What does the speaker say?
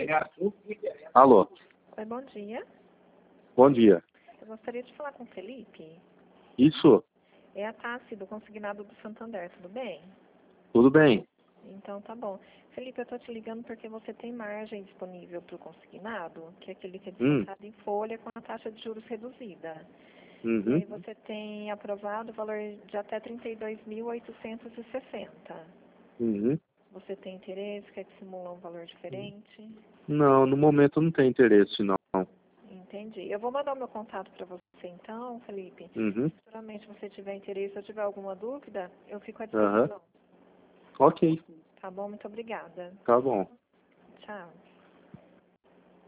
Alô, Oi, bom dia. bom dia. Eu gostaria de falar com o Felipe. Isso, É a Tassi do Consignado do Santander, tudo bem? tudo bem? Então tá bom. Felipe, eu tô te ligando porque você tem margem disponível para o consignado, que é aquele que é descontado em folha com a taxa de juros reduzida. E Uhum. aí você tem aprovado o valor de até 32.860. Uhum. Você tem interesse, quer que simula um valor diferente? Não, no momento não tem interesse, não. Entendi. Eu vou mandar o meu contato para você então, Felipe. Uhum. Se futuramente você tiver interesse ou tiver alguma dúvida, eu fico à Aham. disposição. Ok, Tá bom? Muito obrigada. tá bom. Tchau.